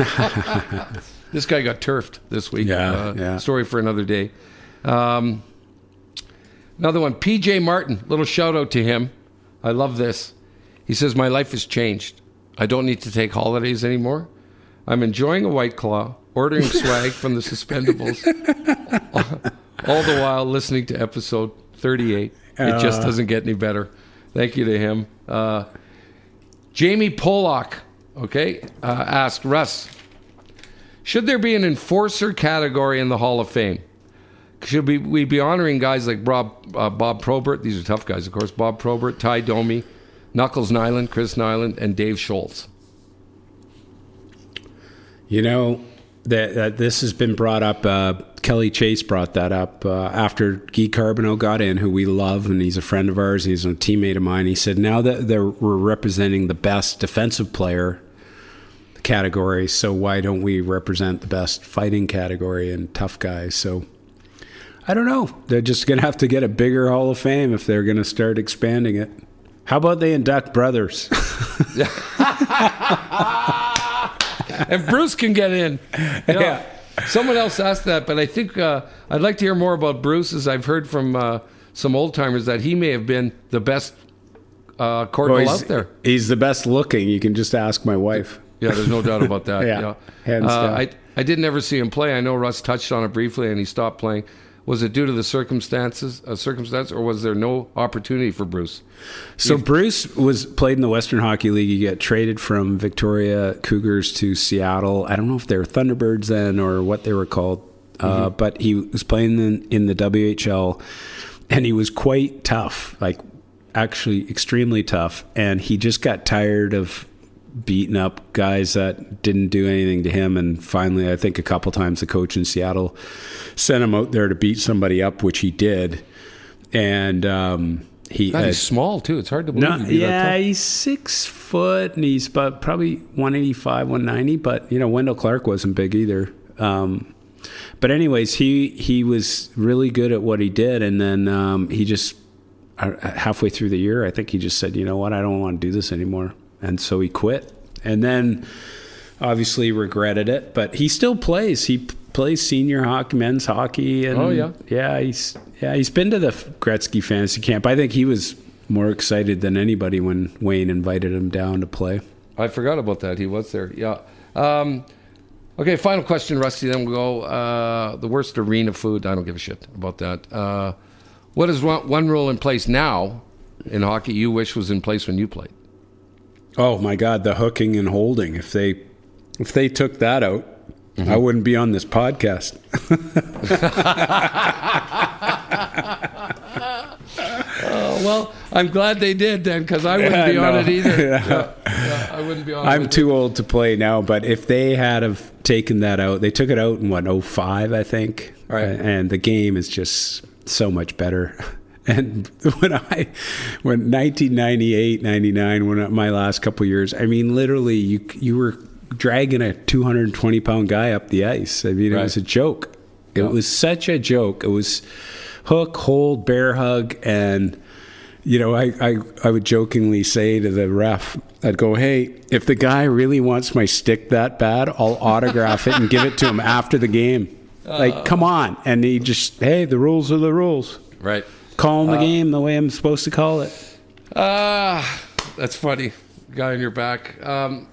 This guy got turfed this week. Yeah, Uh, yeah. Story for another day. Um, Another one, P J Martin. Little shout out to him. I love this. He says, my life has changed. I don't need to take holidays anymore. I'm enjoying a White Claw, ordering swag from the Suspendables, all the while listening to episode thirty-eight. It just doesn't get any better. Thank you to him. Uh, Jamie Pollock, okay, uh, asked, Russ, should there be an enforcer category in the Hall of Fame? Should we, we be honoring guys like Bob, uh, Bob Probert? These are tough guys, of course. Bob Probert, Ty Domi, Knuckles Nyland, Chris Nyland, and Dave Schultz. You know, that, that this has been brought up. Uh, Kelly Chase brought that up uh, after Guy Carbonneau got in, who we love, and he's a friend of ours. He's a teammate of mine. He said, now that they're, we're representing the best defensive player category, so why don't we represent the best fighting category and tough guys? So I don't know. They're just going to have to get a bigger Hall of Fame if they're going to start expanding it. How about they induct brothers? And Bruce can get in. You know, Yeah. Someone else asked that, but I think uh, I'd like to hear more about Bruce, as I've heard from uh, some old-timers that he may have been the best uh, cordial Well, out there. He's the best looking. You can just ask my wife. Yeah, there's no doubt about that. Yeah, yeah. hands Uh, down. I, I did never see him play. I know Russ touched on it briefly, and he stopped playing. Was it due to the circumstances, uh, circumstance, or was there no opportunity for Bruce? So Bruce was played in the Western Hockey League. He got traded from Victoria Cougars to Seattle. I don't know if they were Thunderbirds then or what they were called, uh, Mm-hmm. but he was playing in, in the W H L, and he was quite tough, like actually extremely tough. And he just got tired of beating up guys that didn't do anything to him. And finally, I think a couple times the coach in Seattle sent him out there to beat somebody up, which he did. And um, he God, uh, he's small, too. It's hard to believe no, he'd be that yeah, tough. he's six foot and he's about probably one eighty-five, one ninety. But you know, Wendell Clark wasn't big either. Um, but anyways, he he was really good at what he did, and then um, he just uh, halfway through the year, I think he just said, you know what, I don't want to do this anymore, and so he quit. And then obviously regretted it, but he still plays. He p- plays senior hockey, men's hockey, and Oh, yeah. yeah, he's yeah he's been to the Gretzky fantasy camp. I think he was more excited than anybody when Wayne invited him down to play. I forgot about that. He was there. Yeah. Um, okay, final question, Rusty. Then we'll go. Uh, the worst arena food. I don't give a shit about that. Uh, what is one, one rule in place now in hockey you wish was in place when you played? Oh my God, the hooking and holding. If they if they took that out, mm-hmm. I wouldn't be on this podcast. Oh, well, I'm glad they did then, because I wouldn't Yeah, be on no. it either. Yeah. Yeah, yeah, I wouldn't be on it. I'm with too old to play now, but if they had have taken that out, they took it out in what, oh five, I think. Right. And the game is just so much better. And when I, when nineteen ninety-eight, ninety-nine, when my last couple of years, I mean, literally, you you were dragging a two hundred twenty pound guy up the ice. I mean, it Right. was a joke. It Yeah. was such a joke. It was hook, hold, bear hug, and you know, I, I, I would jokingly say to the ref, I'd go, hey, if the guy really wants my stick that bad, I'll autograph it and give it to him after the game. Like, come on. And he just, hey, the rules are the rules. Right. Calling the game the way I'm supposed to call it. Ah, that's funny. Guy on your back. Um,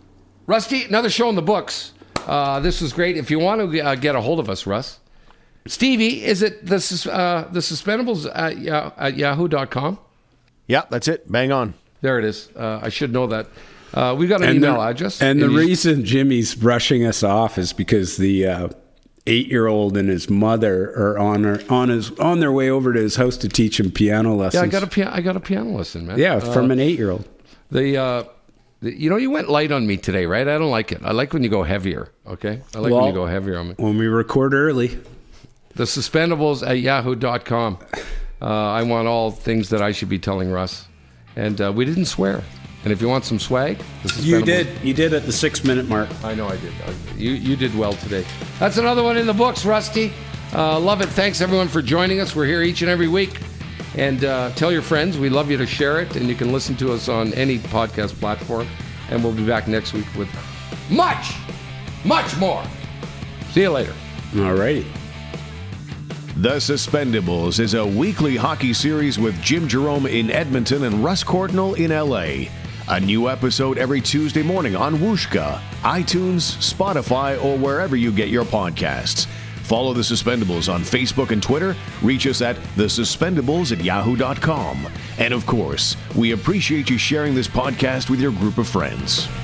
Rusty, another show in the books. Uh, this was great. If you want to uh, get a hold of us, Russ, Stevie, is it the sus- uh, the Suspendables at, yeah, at yahoo dot com? Yeah, that's it. Bang on. There it is. Uh, I should know that. Uh, we've got an And email the, address. And the you- reason Jimmy's rushing us off is because the uh, eight-year-old and his mother are on her, on his on their way over to his house to teach him piano lessons. Yeah, I got a piano. I got a piano lesson, man. Yeah, Uh, from an eight-year-old. The, uh, the you know, you went light on me today, right? I don't like it. I like when you go heavier. Okay, I like when Well- you go heavier on me. When we record early. The Suspendables at yahoo dot com. Uh, I want all things that I should be telling Russ, and uh, we didn't swear. And if you want some swag, the You Suspendables- did. You did at the six-minute mark. I know I did. I- You you did well today. That's another one in the books, Rusty. Uh, love it. Thanks everyone for joining us. We're here each and every week. And uh, tell your friends. We love you to share it. And you can listen to us on any podcast platform. And we'll be back next week with much, much more. See you later. All righty. The Suspendables is a weekly hockey series with Jim Jerome in Edmonton and Russ Courtnall in L A. A new episode every Tuesday morning on Whooshka, iTunes, Spotify, or wherever you get your podcasts. Follow The Suspendables on Facebook and Twitter. Reach us at the suspendables at yahoo dot com. And of course, we appreciate you sharing this podcast with your group of friends.